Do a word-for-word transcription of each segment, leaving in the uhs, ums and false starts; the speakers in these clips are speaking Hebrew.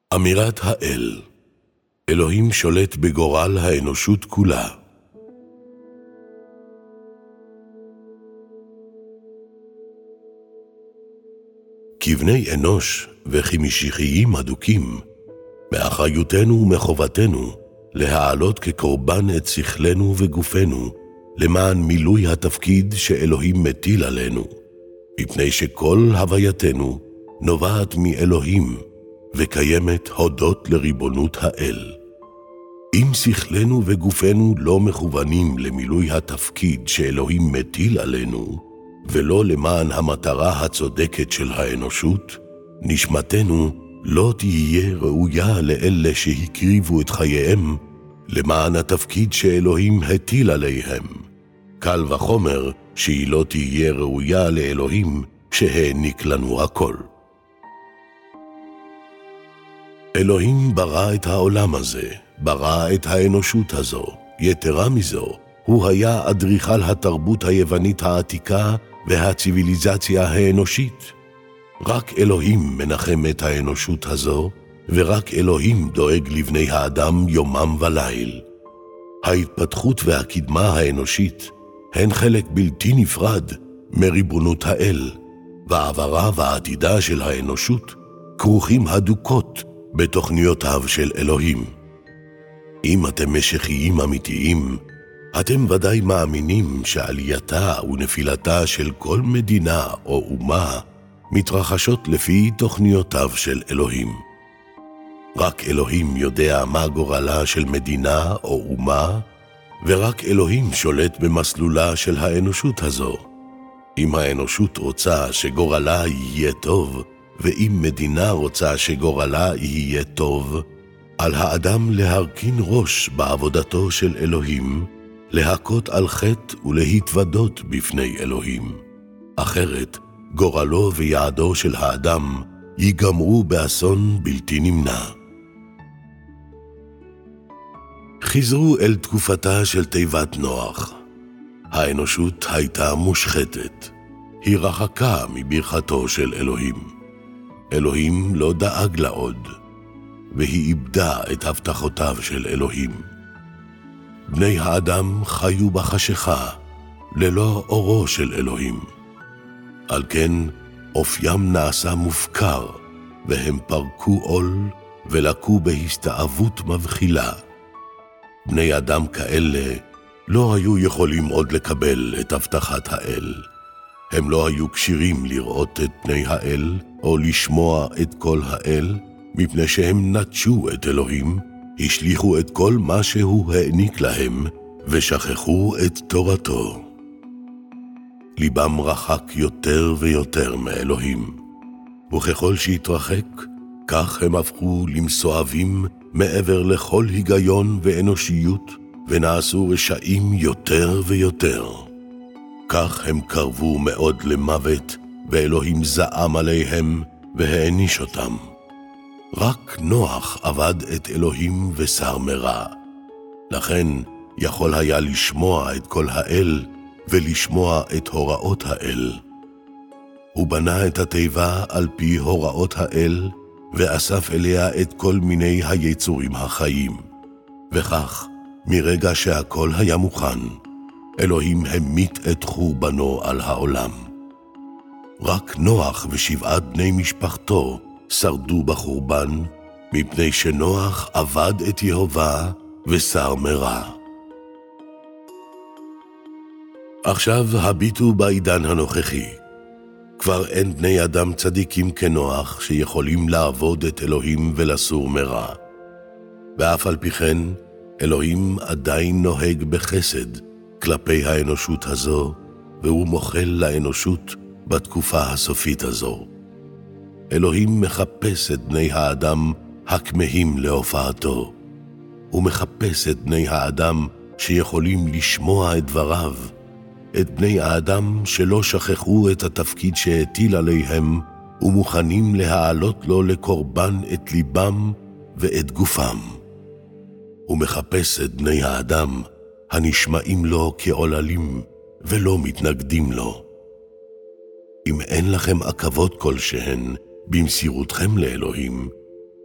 אמירת האל. אלוהים שולט בגורל האנושות כולה. כבני אנוש וכמשיחיים הדוקים, מאחריותנו ומחובתנו להעלות כקורבן את שכלנו וגופנו, למען מילוי התפקיד שאלוהים מטיל עלינו, מפני שכל הווייתנו נובעת מאלוהים, וקיימת הודות לריבונות האל. אם שכלנו וגופנו לא מכוונים למילוי התפקיד שאלוהים מטיל עלינו, ולא למען המטרה הצודקת של האנושות, נשמתנו לא תהיה ראויה לאלה שהקריבו את חייהם למען התפקיד שאלוהים הטיל עליהם. קל וחומר שהיא לא תהיה ראויה לאלוהים שהעניק לנו הכל. אלוהים ברא את העולם הזה, ברא את האנושות הזו. יתרה מזו, הוא היה אדריכל התרבות היוונית העתיקה והציביליזציה האנושית. רק אלוהים מנחם את האנושות הזו, ורק אלוהים דואג לבני האדם יומם וליל. ההתפתחות והקדמה האנושית הן חלק בלתי נפרד מריבונות האל, והעברה והעתידה של האנושות כרוכים הדוקות בתוכניותיו של אלוהים. אם אתם משיחיים אמיתיים, אתם ודאי מאמינים שעלייתה ונפילתה של כל מדינה או אומה מתרחשות לפי תוכניותיו של אלוהים. רק אלוהים יודע מה גורלה של מדינה או אומה, ורק אלוהים שולט במסלולה של האנושות הזו. אם האנושות רוצה שגורלה יהיה טוב, ואם מדינה רוצה שגורלה יהיה טוב, על האדם להרכין ראש בעבודתו של אלוהים, להכות על חטא ולהתוודות בפני אלוהים. אחרת, גורלו ויעדו של האדם ייגמרו באסון בלתי נמנע. חזרו אל תקופתה של תיבת נוח. האנושות הייתה מושחתת. היא רחקה מברכתו של אלוהים. אלוהים לא דאג לה עוד, והיא איבדה את הבטחותיו של אלוהים. בני האדם חיו בחשיכה, ללא אורו של אלוהים. על כן, אופיים נעשה מופקר, והם פרקו עול ולקו בהסתאבות מבחילה. בני אדם כאלה לא היו יכולים עוד לקבל את הבטחת האל. הם לא היו כשירים לראות את פני האל, או לשמוע את קול האל, מפני שהם נטשו את אלוהים, השליחו את כל מה שהוא העניק להם, ושכחו את תורתו. ליבם רחק יותר ויותר מאלוהים, וככל שהתרחק, כך הם הפכו למסואבים מעבר לכל היגיון ואנושיות, ונעשו רשעים יותר ויותר. כך הם קרבו מאוד למוות, ואלוהים זעם עליהם והעניש אותם. רק נוח עבד את אלוהים ושר מרע. לכן יכול היה לשמוע את כל האל ולשמוע את הוראות האל. הוא בנה את התיבה על פי הוראות האל, ואסף אליה את כל מיני היצורים החיים. וכך, מרגע שהכל היה מוכן, אלוהים המית את חורבנו על העולם. רק נוח ושבעת בני משפחתו שרדו בחורבן, מפני שנוח עבד את יהובה ושר מרע. עכשיו הביטו בעידן הנוכחי. כבר אין בני אדם צדיקים כנוח שיכולים לעבוד את אלוהים ולסור מרע. ואף על פי כן, אלוהים עדיין נוהג בחסד כלפי האנושות הזו, והוא מוחל לאנושות בתקופה הסופית הזו. אלוהים מחפש את בני האדם הכמהים להופעתו. הוא מחפש את בני האדם שיכולים לשמוע את דבריו, את בני האדם שלא שכחו את התפקיד שהטיל עליהם, ומוכנים להעלות לו לקורבן את ליבם ואת גופם. הוא מחפש את בני האדם הנשמעים לו כעוללים ולא מתנגדים לו. אם אין לכם עכבות כלשהן במסירותכם לאלוהים,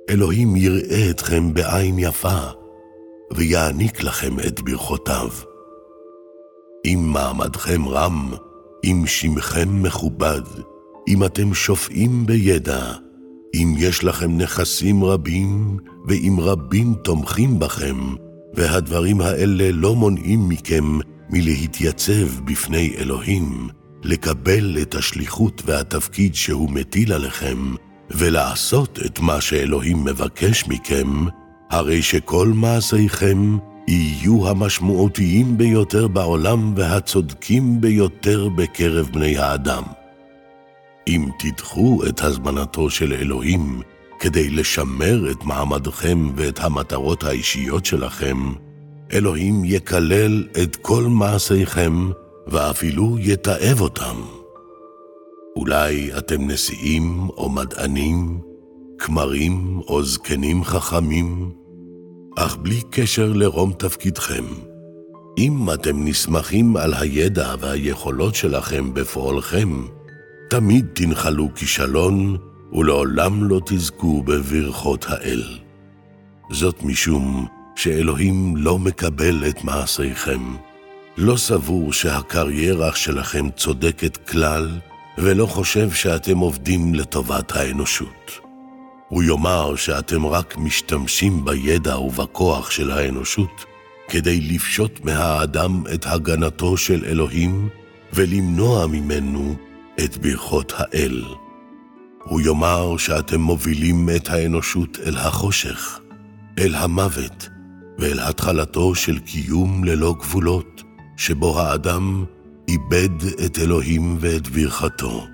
אלוהים יראה אתכם בעין יפה, ויעניק לכם את ברכותיו. אם מעמדכם רם, אם שמכם מכובד, אם אתם שופעים בידע, אם יש לכם נכסים רבים, ואם רבים תומכים בכם, והדברים האלה לא מונעים מכם מלהתייצב בפני אלוהים, לקבל את השליחות והתפקיד שהוא מטיל עליכם, ולעשות את מה שאלוהים מבקש מכם, הרי שכל מעשיכם יהיו המשמעותיים ביותר בעולם והצודקים ביותר בקרב בני האדם. אם תדחו את הזמנתו של אלוהים כדי לשמר את מעמדכם ואת המטרות האישיות שלכם, אלוהים יקלל את כל מעשיכם ואפילו יתעב אותם. אולי אתם נשיאים או מדענים, כמרים או זקנים חכמים, אך בלי קשר לרום תפקידכם. אם אתם נסמכים על הידע והיכולות שלכם בפועלכם, תמיד תנחלו כישלון ולעולם לא תזכו בברכות האל. זאת משום שאלוהים לא מקבל את מעשיכם, לא סבור שהקריירה שלכם צודקת כלל, ולא חושב שאתם עובדים לטובת האנושות. הוא יאמר שאתם רק משתמשים בידע ובכוח של האנושות כדי לפשוט מהאדם את הגנתו של אלוהים ולמנוע ממנו את ברכות האל. הוא יאמר שאתם מובילים את האנושות אל החושך, אל המוות ואל התחלתו של קיום ללא גבולות, שבו האדם איבד את אלוהים ואת ברכתו.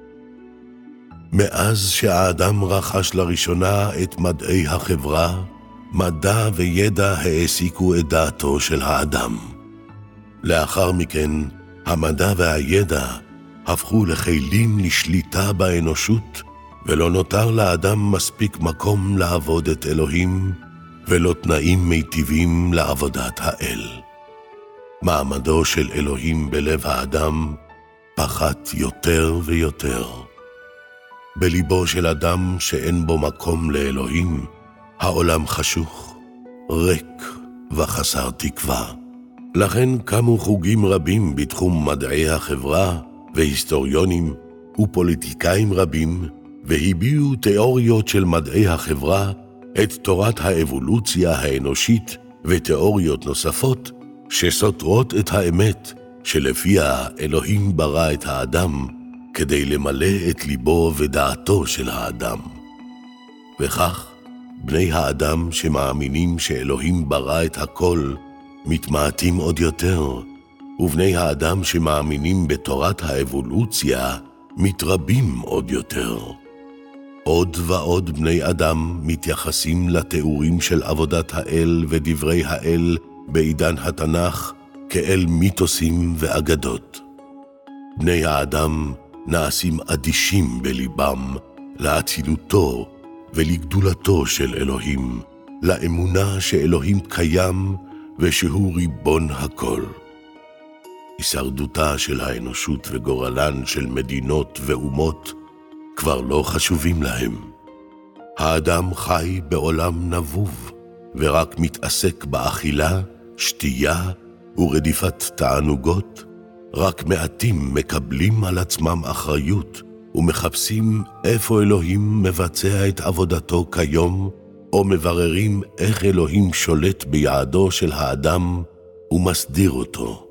מאז שהאדם רכש לראשונה את מדעי החברה, מדע וידע העסיקו את דעתו של האדם. לאחר מכן, המדע והידע הפכו לכלים לשליטה באנושות, ולא נותר לאדם מספיק מקום לעבוד את אלוהים, ולא תנאים מיטיבים לעבודת האל. מעמדו של אלוהים בלב האדם פחת יותר ויותר. בליבו של אדם שאין בו מקום לאלוהים, העולם חשוך, ריק וחסר תקווה. לכן קמו חוגים רבים בתחום מדעי החברה, והיסטוריונים ופוליטיקאים רבים, והביאו תיאוריות של מדעי החברה, את תורת האבולוציה האנושית ותיאוריות נוספות, שסותרות את האמת שלפיה אלוהים ברא את האדם כדי למלא את ליבו ודעתו של האדם. וכך, בני האדם שמאמינים שאלוהים ברא את הכל מתמעטים עוד יותר, ובני האדם שמאמינים בתורת האבולוציה מתרבים עוד יותר. עוד ועוד בני אדם מתייחסים לתיאורים של עבודת האל ודברי האל בעידן התנ"ך כאל מיתוסים ואגדות. בני האדם נעשים אדישים בליבם לאצילותו ולגדולתו של אלוהים, לאמונה שאלוהים קיים ושהוא ריבון הכל. הישרדותה של האנושות וגורלן של מדינות ואומות כבר לא חשובים להם. האדם חי בעולם נבוב, ורק מתעסק באכילה, שתייה ורדיפת תענוגות. רק מעטים מקבלים על עצמם אחריות, ומחפשים איפה אלוהים מבצע את עבודתו כיום, או מבררים איך אלוהים שולט ביעדו של האדם ומסדיר אותו.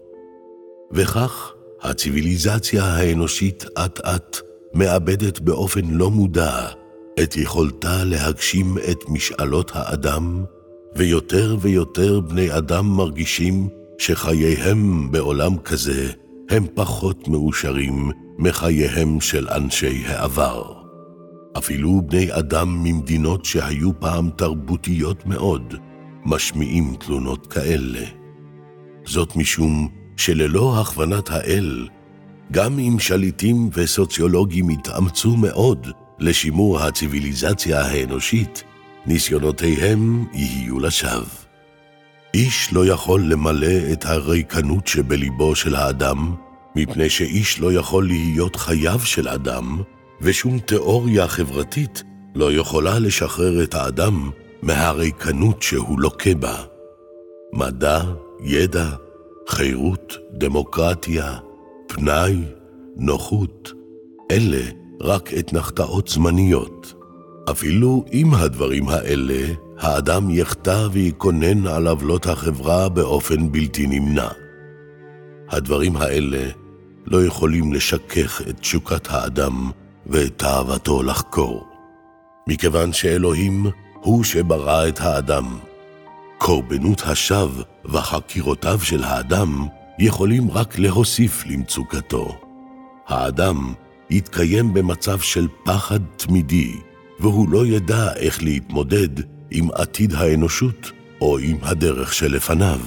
וכך הציוויליזציה האנושית אט אט מאבדת באופן לא מודע את יכולתה להגשים את משאלות האדם, ויותר ויותר בני אדם מרגישים שחייהם בעולם כזה הם פחות מאושרים מחייהם של אנשי העבר. אפילו בני אדם ממדינות שהיו פעם תרבותיות מאוד משמיעים תלונות כאלה. זאת משום שללא הכוונת האל, גם אם שליטים וסוציולוגים התאמצו מאוד לשימור הציוויליזציה האנושית, ניסיונותיהם יהיו לשווא. איש לא יכול למלא את הריקנות שבליבו של האדם, מפני שאיש לא יכול להיות חייו של אדם, ושום תיאוריה חברתית לא יכולה לשחרר את האדם מהריקנות שהוא לוקה בה. מדע, ידע, חירות, דמוקרטיה, פנאי, נוחות, אלה רק אתנחתאות זמניות. אפילו עם הדברים האלה, האדם יחטא ויקונן על עוולות החברה באופן בלתי נמנע. הדברים האלה לא יכולים לשכך את תשוקת האדם ואת תאוותו לחקור, מכיוון שאלוהים הוא שברא את האדם. קורבנות השווא וחקירותיו של האדם יכולים רק להוסיף למצוקתו. האדם יתקיים במצב של פחד תמידי, והוא לא ידע איך להתמודד עם עתיד האנושות או עם הדרך שלפניו.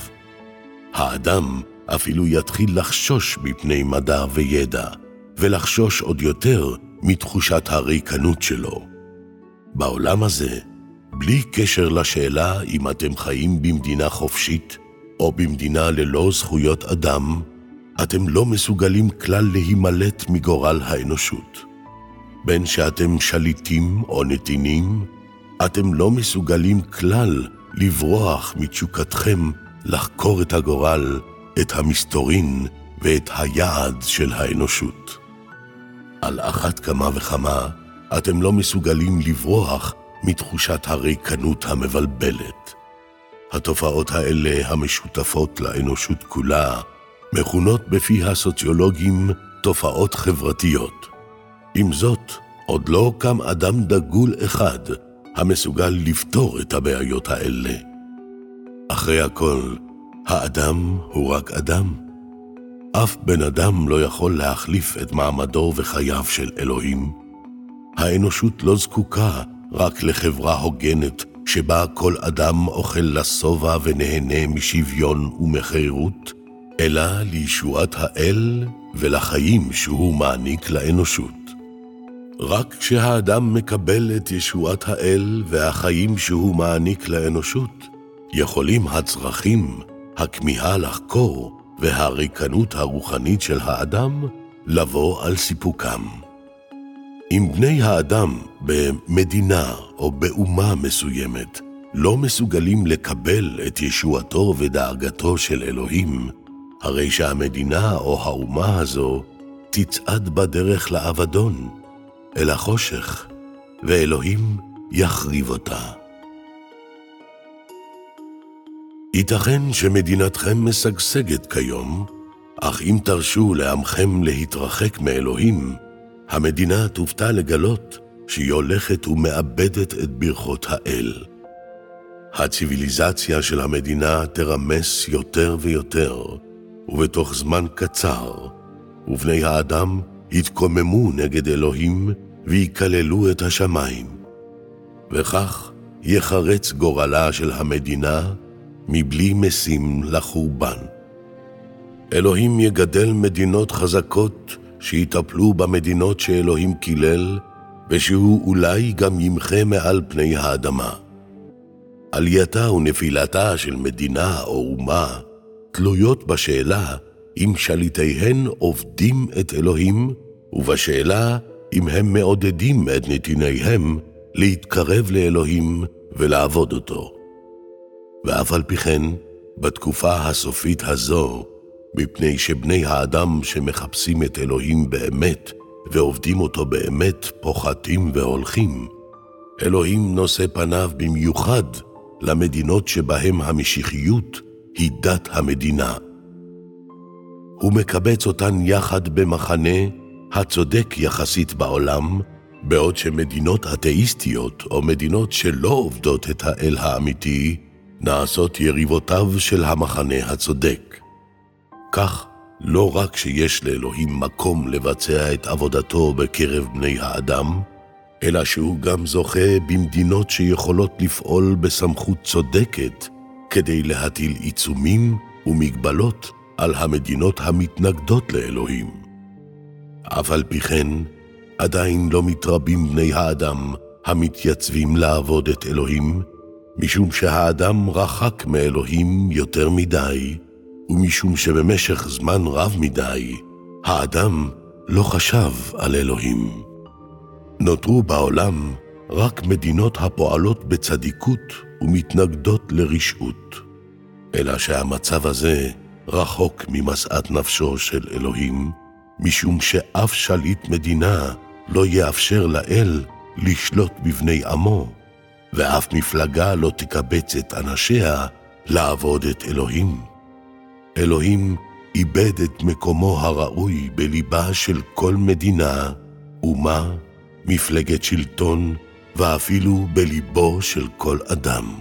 האדם אפילו יתחיל לחשוש מפני מדע וידע, ולחשוש עוד יותר מתחושת הריקנות שלו. בעולם הזה, בלי קשר לשאלה אם אתם חיים במדינה חופשית או במדינה ללא זכויות אדם, אתם לא מסוגלים כלל להימלט מגורל האנושות. בין שאתם שליטים או נתינים, אתם לא מסוגלים כלל לברוח מתשוקתכם לחקור את הגורל, את המסתורין ואת היעד של האנושות. על אחת כמה וכמה, אתם לא מסוגלים לברוח מתחושת הריקנות המבלבלת. התופעות האלה המשותפות לאנושות כולה, מכונות בפי הסוציולוגים תופעות חברתיות. עם זאת, עוד לא קם אדם דגול אחד המסוגל לפתור את הבעיות האלה. אחרי הכל, האדם הוא רק אדם. אף בן אדם לא יכול להחליף את מעמדו וחייו של אלוהים. האנושות לא זקוקה רק לחברה הוגנת שבה כל אדם אוכל לשובע ונהנה משוויון ומחירות, אלא לישועת האל ולחיים שהוא מעניק לאנושות. רק כשהאדם מקבל את ישועת האל והחיים שהוא מעניק לאנושות, יכולים הצרכים, הכמיהה לחקור והריקנות הרוחנית של האדם לבוא על סיפוקם. אם בני האדם במדינה או באומה מסוימת לא מסוגלים לקבל את ישועתו ודאגתו של אלוהים, הרי שהמדינה או האומה הזו תצעד בדרך לאבדון, אל החושך, ואלוהים יחריב אותה. ייתכן שמדינתכם משגשגת כיום, אך אם תרשו לעמכם להתרחק מאלוהים, המדינה תופתע לגלות שהיא הולכת ומאבדת את ברכות האל. הציביליזציה של המדינה תרמס יותר ויותר, ובתוך זמן קצר, ובני האדם יתקוממו נגד אלוהים ויקללו את השמיים. וכך יחרץ גורלה של המדינה מבלי משים לחורבן. אלוהים יגדל מדינות חזקות שיטפלו במדינות שאלוהים קילל, ושהוא אולי גם ימחה מעל פני האדמה. עלייתה ונפילתה של מדינה או אומה תלויות בשאלה אם שליטיהן עובדים את אלוהים, ובשאלה אם הם מעודדים את נתיניהם להתקרב לאלוהים ולעבוד אותו. ואף על פי כן, בתקופה הסופית הזו, מפני שבני האדם שמחפשים את אלוהים באמת ועובדים אותו באמת פוחתים והולכים, אלוהים נושא פניו במיוחד למדינות שבהם המשיחיות היא דת המדינה. הוא מקבץ אותן יחד במחנה הצודק יחסית בעולם, בעוד שמדינות אתאיסטיות או מדינות שלא עובדות את האל האמיתי נעשות יריבותיו של המחנה הצודק. כך, לא רק שיש לאלוהים מקום לבצע את עבודתו בקרב בני האדם, אלא שהוא גם זוכה במדינות שיכולות לפעול בסמכות צודקת כדי להטיל עיצומים ומגבלות על המדינות המתנגדות לאלוהים. אף על פי כן, עדיין לא מתרבים בני האדם המתייצבים לעבוד את אלוהים, משום שהאדם רחק מאלוהים יותר מדי, ומשום שבמשך זמן רב מדי, האדם לא חשב על אלוהים. נותרו בעולם רק מדינות הפועלות בצדיקות ומתנגדות לרשעות. אלא שהמצב הזה רחוק ממשאת נפשו של אלוהים, משום שאף שליט מדינה לא יאפשר לאל לשלוט בבני עמו, ואף מפלגה לא תקבץ את אנשיה לעבוד את אלוהים. אלוהים איבד את מקומו הראוי בליבה של כל מדינה, אומה, מפלגת שלטון, ואפילו בליבו של כל אדם.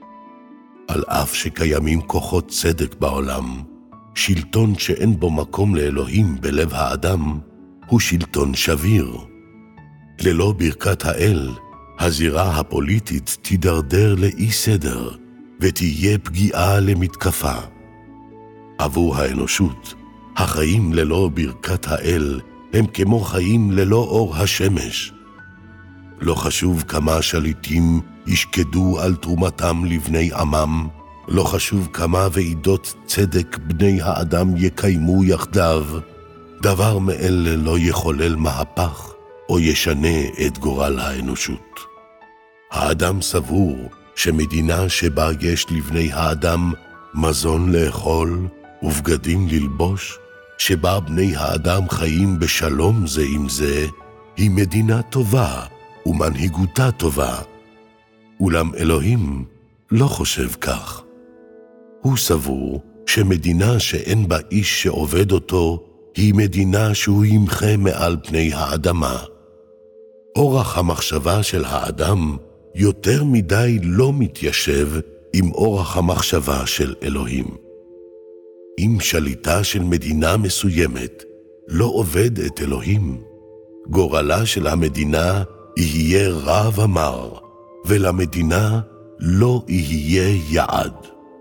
על אף שקיימים כוחות צדק בעולם, שלטון שאין בו מקום לאלוהים בלב האדם, הוא שלטון שביר. ללא ברכת האל, הזירה הפוליטית תידרדר לאי סדר, ותהיה פגיעה למתקפה. עבור האנושות, החיים ללא ברכת האל הם כמו חיים ללא אור השמש. לא חשוב כמה שליטים ישקדו על תרומתם לבני עמם, לא חשוב כמה ועידות צדק בני האדם יקיימו יחדיו, דבר מאלה לא יחולל מהפך או ישנה את גורל האנושות. האדם סבור שמדינה שבה יש לבני האדם מזון לאכול ובגדים ללבוש, שבה בני האדם חיים בשלום זה עם זה, היא מדינה טובה ומנהיגותה טובה. אולם אלוהים לא חושב כך. הוא סבור שמדינה שאין בה איש שעובד אותו, היא מדינה שהוא ימחה מעל פני האדמה. אורח המחשבה של האדם יותר מדי לא מתיישב עם אורח המחשבה של אלוהים. אם שליטה של מדינה מסוימת לא עובד את אלוהים, גורלה של המדינה יהיה רע ומר, ולמדינה לא יהיה יעד.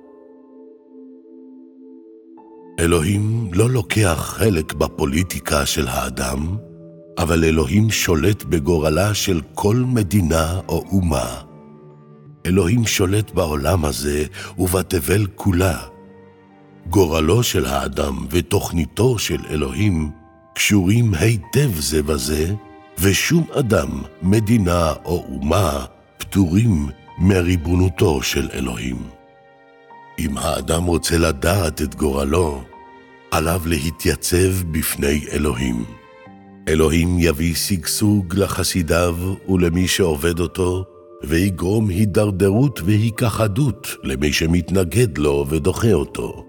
אלוהים לא לוקח חלק בפוליטיקה של האדם, אבל אלוהים שולט בגורלה של כל מדינה או אומה. אלוהים שולט בעולם הזה ובתבל כולה. גורלו של האדם ותוכניתו של אלוהים קשורים היטב זה בזה, ושום אדם, מדינה או אומה פטורים מריבונותו של אלוהים. אם האדם רוצה לדעת את גורלו, עליו להתייצב בפני אלוהים. אלוהים יביא שגשוג לחסידיו ולמי שעובד אותו, ויגרום הידרדרות והיכחדות למי שמתנגד לו ודוחה אותו.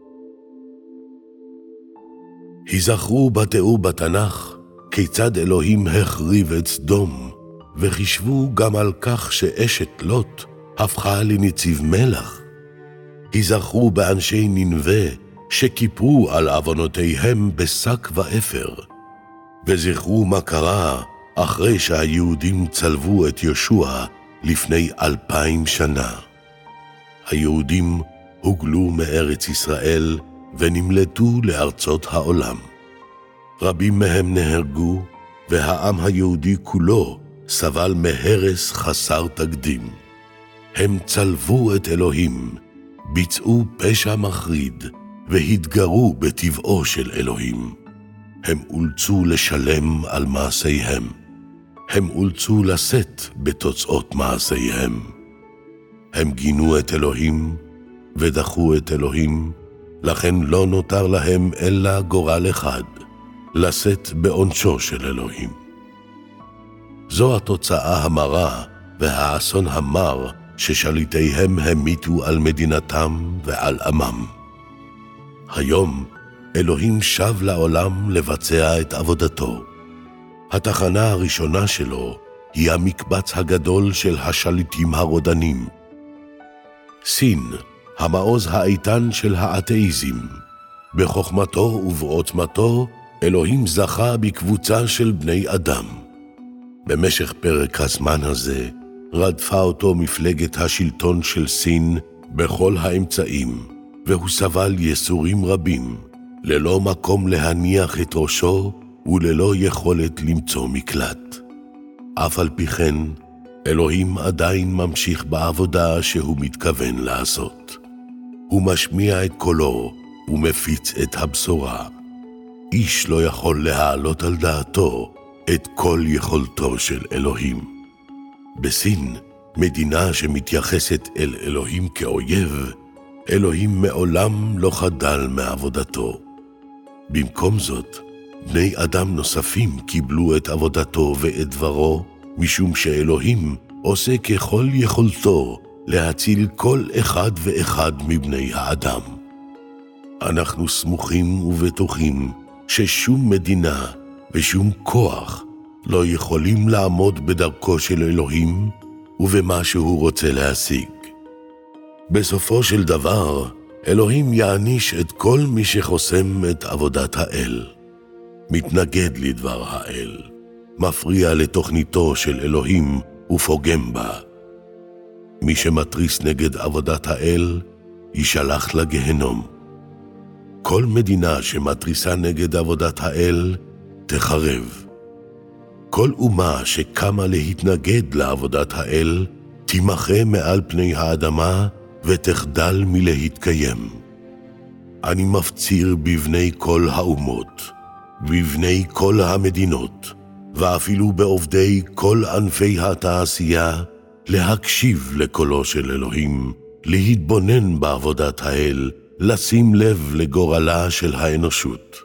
היזכרו בתיאור בתנ"ך כיצד אלוהים החריב את סדום, וחישבו גם על כך שאשת לוט הפכה לנציב מלח. היזכרו באנשי נינווה שכיפרו על עוונותיהם בשק ואפר, וזכרו מה קרה אחרי שהיהודים צלבו את ישוע לפני אלפיים שנה. היהודים הוגלו מארץ ישראל ונמלטו לארצות העולם. רבים מהם נהרגו, והעם היהודי כולו סבל מהרס חסר תקדים. הם צלבו את אלוהים, ביצעו פשע מחריד, והתגרו בטבעו של אלוהים. הם אולצו לשלם על מעשיהם. הם אולצו לשאת בתוצאות מעשיהם. הם גינו את אלוהים ודחו את אלוהים, לכן לא נותר להם אלא גורל אחד, לשאת בעונשו של אלוהים. זו התוצאה המרה והאסון המר ששליטיהם המיתו על מדינתם ועל עמם. היום אלוהים שב לעולם לבצע את עבודתו. התחנה הראשונה שלו היא המקבץ הגדול של השליטים הרודנים. סין, המעוז האיתן של האתאיזם. בחוכמתו ובעוצמתו אלוהים זכה בקבוצה של בני אדם. במשך פרק הזמן הזה רדפה אותו מפלגת השלטון של סין בכל האמצעים, והוא סבל יסורים רבים, ללא מקום להניח את ראשו וללא יכולת למצוא מקלט. אף על פי כן, אלוהים עדיין ממשיך בעבודה שהוא מתכוון לעשות. הוא משמיע את קולו ומפיץ את הבשורה. איש לא יכול להעלות על דעתו את כל יכולתו של אלוהים. בסין, מדינה שמתייחסת אל אלוהים כאויב, אלוהים מעולם לא חדל מעבודתו. במקום זאת, בני אדם נוספים קיבלו את עבודתו ואת דברו, משום שאלוהים עושה ככל יכולתו להציל כל אחד ואחד מבני האדם. אנחנו סמוכים ובטוחים ששום מדינה ושום כוח לא יכולים לעמוד בדרכו של אלוהים ובמה שהוא רוצה להשיג. בסופו של דבר, אלוהים יעניש את כל מי שחוסם את עבודת האל, מתנגד לדבר האל, מפריע לתוכניתו של אלוהים ופוגם בה. מי שמתריס נגד עבודת האל, יישלח לגהנום. כל מדינה שמתריסה נגד עבודת האל, תחרב. כל אומה שקמה להתנגד לעבודת האל, תימחה מעל פני האדמה ותחדל מלהתקיים. אני מפציר בבני כל האומות, בבני כל המדינות, ואפילו בעובדי כל ענפי התעשייה, להקשיב לקולו של אלוהים, להתבונן בעבודת האל, לשים לב לגורלה של האנושות.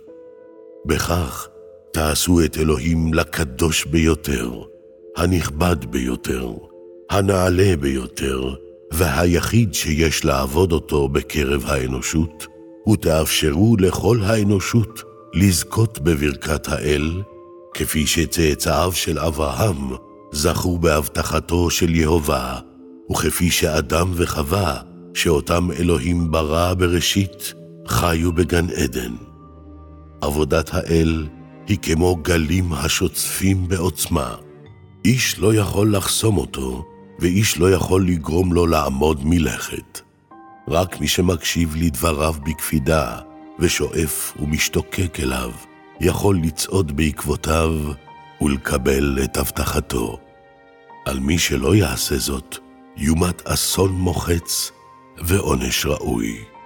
בכך תעשו את אלוהים לקדוש ביותר, הנכבד ביותר, הנעלה ביותר, והיחיד שיש לעבוד אותו בקרב האנושות, ותאפשרו לכל האנושות לזכות בברכת האל, כפי שצאצאיו של אברהם זכו בהבטחתו של יהובה, וכפי שאדם וחווה, שאותם אלוהים ברא בראשית, חיו בגן עדן. עבודת האל היא כמו גלים השוצפים בעוצמה. איש לא יכול לחסום אותו, ואיש לא יכול לגרום לו לעמוד מלכת. רק מי שמקשיב לדבריו בקפידה, ושואף ומשתוקק אליו, יכול לצעוד בעקבותיו ולקבל את הבטחתו. על מי שלא יעשה זאת, יומת אסון מוחץ ועונש ראוי.